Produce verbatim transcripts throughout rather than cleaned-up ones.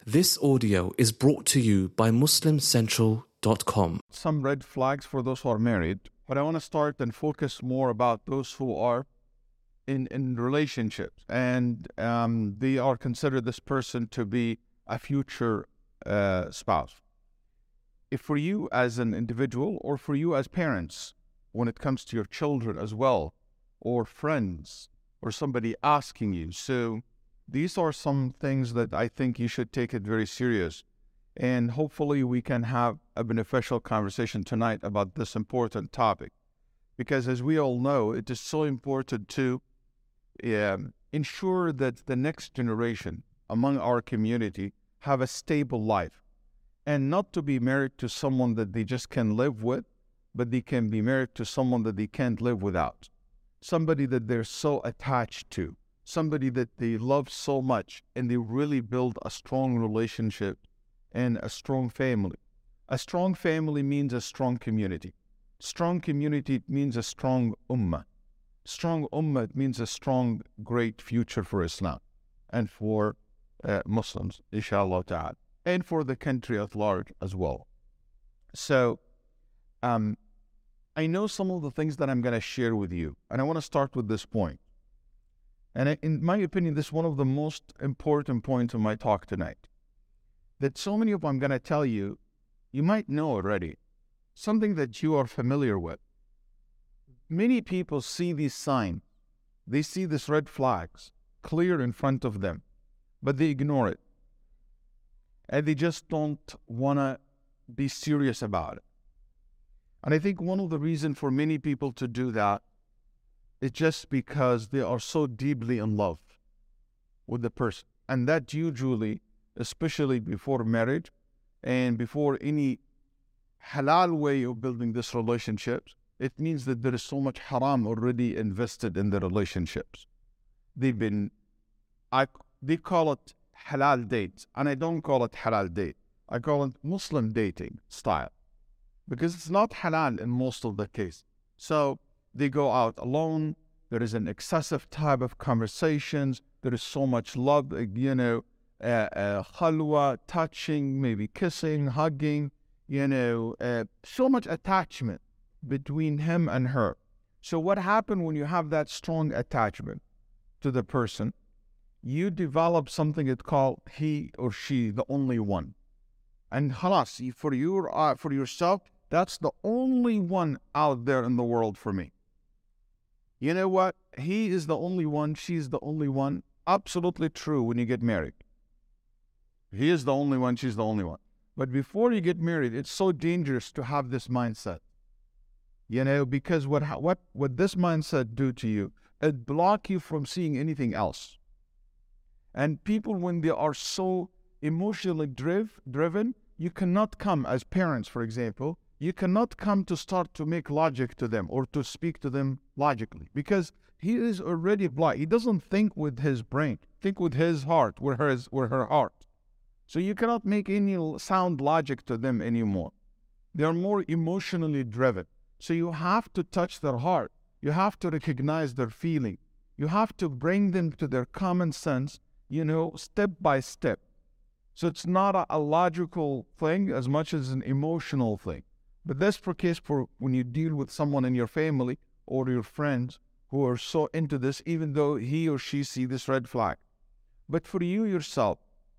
This audio is brought to you by muslim central dot com. Some red flags for those who are married, but I want to start and focus more about those who are in, in relationships and um, they are considered this person to be a future uh, spouse. If for you as an individual or for you as parents, when it comes to your children as well, or friends, or somebody asking you. So these are some things that I think you should take it very serious. And hopefully we can have a beneficial conversation tonight about this important topic. Because as we all know, it is so important to um, ensure that the next generation among our community have a stable life. And not to be married to someone that they just can live with, but they can be married to someone that they can't live without. Somebody that they're so attached to. Somebody that they love so much and they really build a strong relationship and a strong family. A strong family means a strong community. Strong community means a strong ummah. Strong ummah means a strong, great future for Islam and for uh, Muslims, inshallah ta'ala, and for the country at large as well. So, um, I know some of the things that I'm going to share with you, and I want to start with this point. And in my opinion, this is one of the most important points of my talk tonight. That so many of them I'm going to tell you, you might know already, something that you are familiar with. Many people see these signs, they see these red flags clear in front of them, but they ignore it. And they just don't want to be serious about it. And I think one of the reasons for many people to do that is just because they are so deeply in love with the person. And that usually, especially before marriage and before any halal way of building this relationships, it means that there is so much haram already invested in the relationships. They've been, I, they call it halal dates, and I don't call it halal date. I call it Muslim dating style, because it's not halal in most of the case. So they go out alone. There is an excessive type of conversations. There is so much love, you know, uh, uh, khalwa, touching, maybe kissing, hugging, you know, uh, so much attachment between him and her. So what happens when you have that strong attachment to the person? You develop something it's called he or she, the only one. And khalas, for you, uh, for yourself, that's the only one out there in the world for me. You know what? He is the only one, she's the only one. Absolutely true when you get married. He is the only one, she's the only one. But before you get married, it's so dangerous to have this mindset. You know, because what what what this mindset do to you, it block you from seeing anything else. And people, when they are so emotionally driv- driven, you cannot come as parents, for example, you cannot come to start to make logic to them or to speak to them logically, because he is already blind. He doesn't think with his brain, think with his heart, with her, with her heart. So you cannot make any sound logic to them anymore. They are more emotionally driven. So you have to touch their heart. You have to recognize their feeling. You have to bring them to their common sense, you know, step by step. So it's not a, a logical thing as much as an emotional thing. But that's for case for when you deal with someone in your family or your friends who are so into this, even though he or she see this red flag. But for you yourself,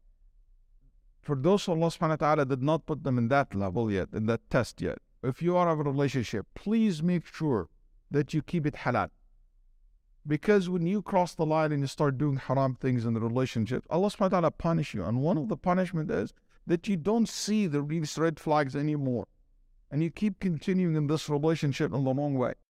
for those Allah subhanahu wa ta'ala did not put them in that level yet, in that test yet, if you are in a relationship, please make sure that you keep it halal. Because when you cross the line and you start doing haram things in the relationship, Allah subhanahu wa ta'ala punish you. And one of the punishment is that you don't see the these red flags anymore. And you keep continuing in this relationship in the wrong way.